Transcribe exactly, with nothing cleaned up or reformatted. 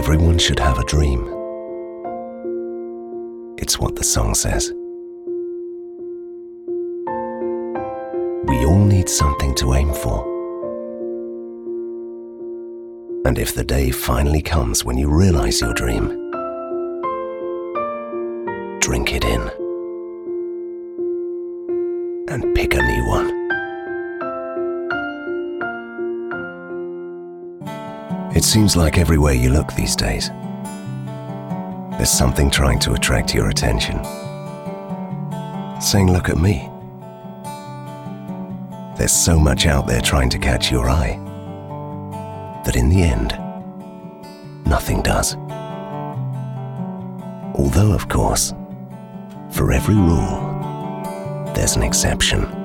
Everyone should have a dream. It's what the song says. We all need something to aim for. And if the day finally comes when you realize your dream, drink it in and pick a new one. It seems like everywhere you look these days, there's something trying to attract your attention, saying, "Look at me." There's so much out there trying to catch your eye that in the end, nothing does. Although, of course, for every rule, there's an exception.